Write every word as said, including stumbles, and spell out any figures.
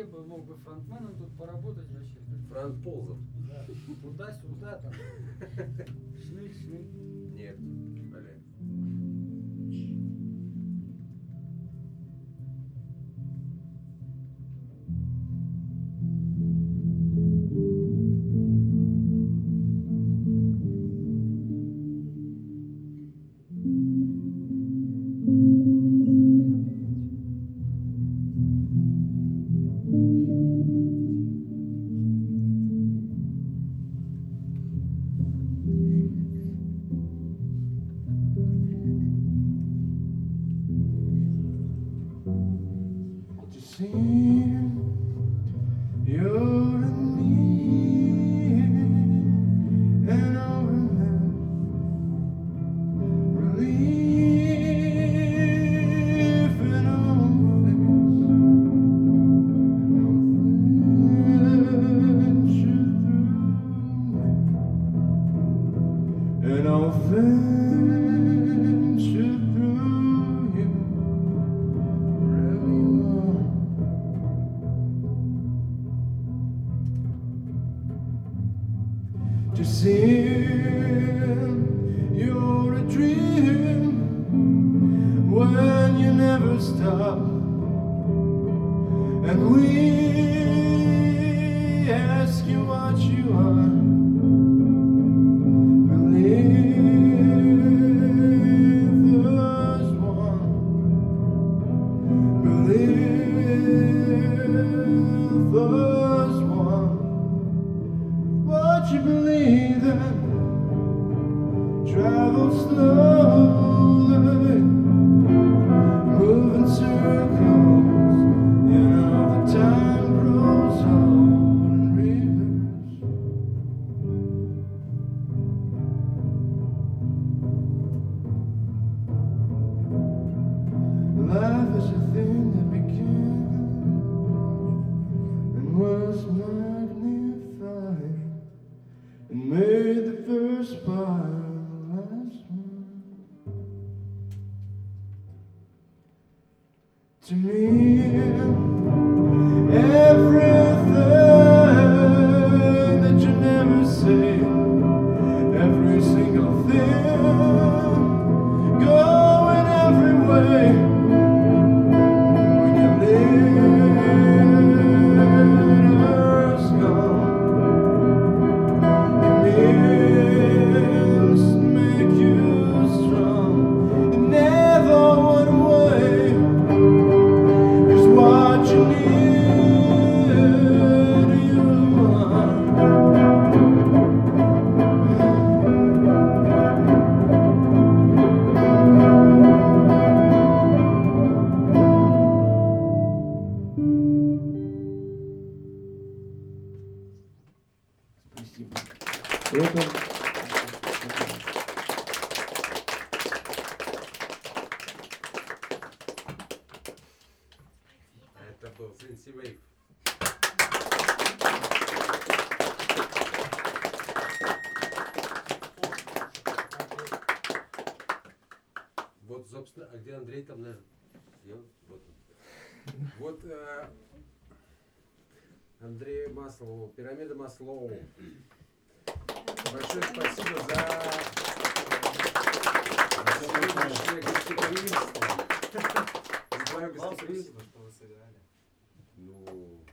вполне бы мог бы фронтменом тут поработать вообще. Франк Ползов. Да. Туда-сюда там. Шнык, шнык. Нет, Олег. To me, everything that you never say, every single thing, going every way. When you let us go, it means to make you strong. It never went away. What you need, you are. Спасибо. Это... Это был Сенси Вейв. Вот, собственно, а где Андрей там, наверное? Вот, вот э, Андрей Маслоу, пирамида Маслоу. Большое спасибо за сегодняшнее гостеприимство. За твое Вам гостеприимство. спасибо, что вы сыграли. Ну,